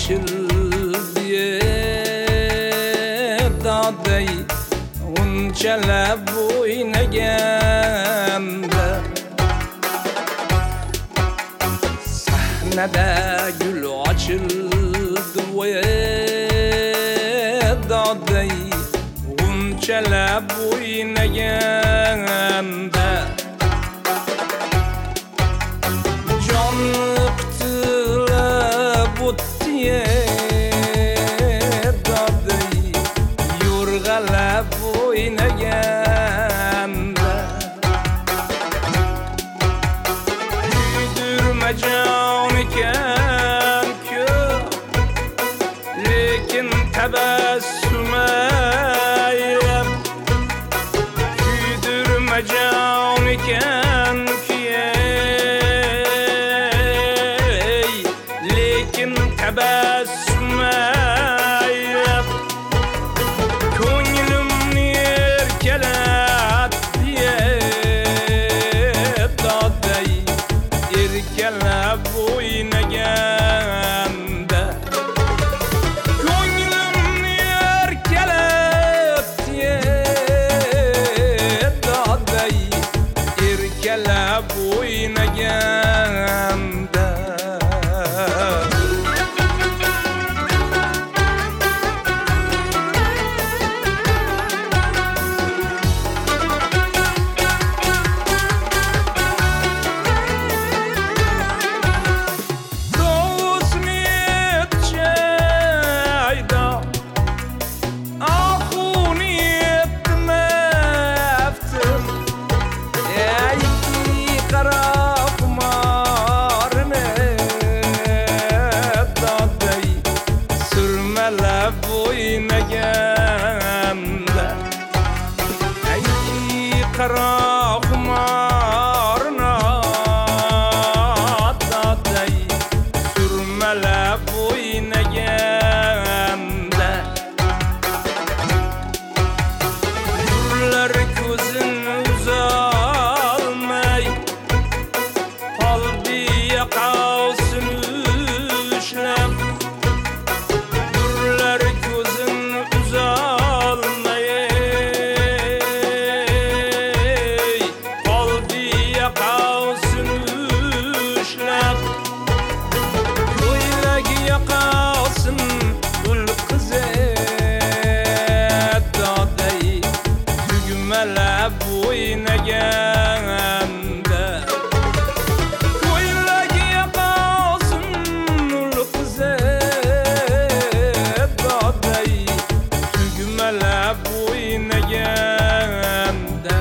açıldı daday unçalab o'ynaganda sahnada gul ochildi daday unçalab o'ynaganda jon qıtılab o'tdi daday yo'rg'alab o'ynaganda kuydirma jon ekan ko'p lekin tabassum aylab kuydirma jon ekan lekin tabassum aylab ko'nglimni erkalatdi daday erkalab o'ynaganda ko'nglimni erkalatdi daday erkalab o'ynaganda o'ynaganda ay qara xumarna daday surmalab o'ynaganda nurlar ko'zin uzolmay qalbiga qavsin ushlab o'ynaganda ko'ylagiga qolsin ul qizi daday tugmalab o'ynaganda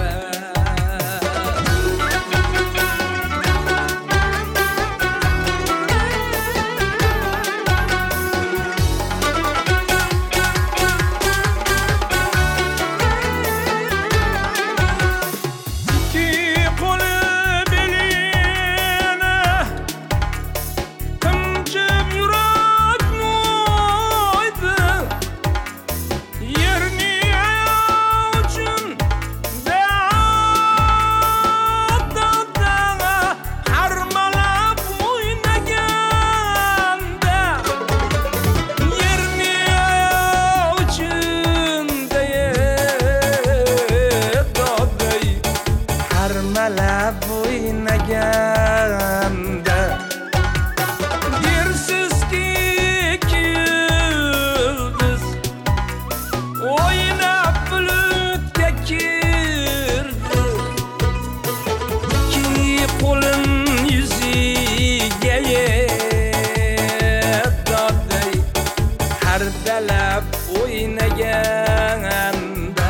harmalab o'ynaganda dersizki yıldız o'ynab bulutga kirdi ikki qo'lin yuziga daday hardalab o'ynaganda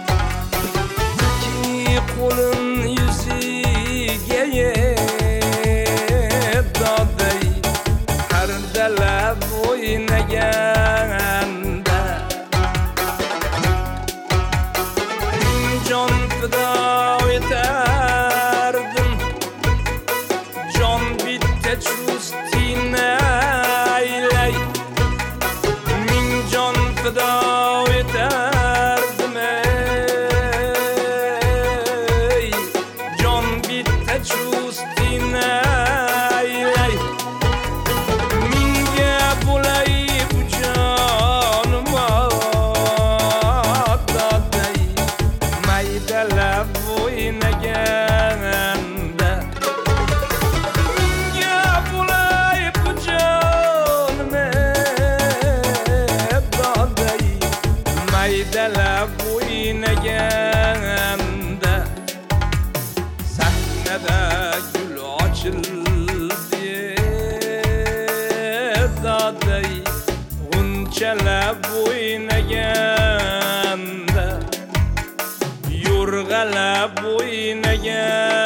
ikki qo'lin daday hardalab o'ynaganda jon fido etardim jon bitta chustini aylay ming jon fido etardim jon bitta chustini aylay minga bo'lay yo'rg'alab o'ynaganda menga bo'lay jonime doday maydalab o'ynaganda sahnada gul ochildi doday g'unchalab o'ynaganda yo'rg'alab o'ynagan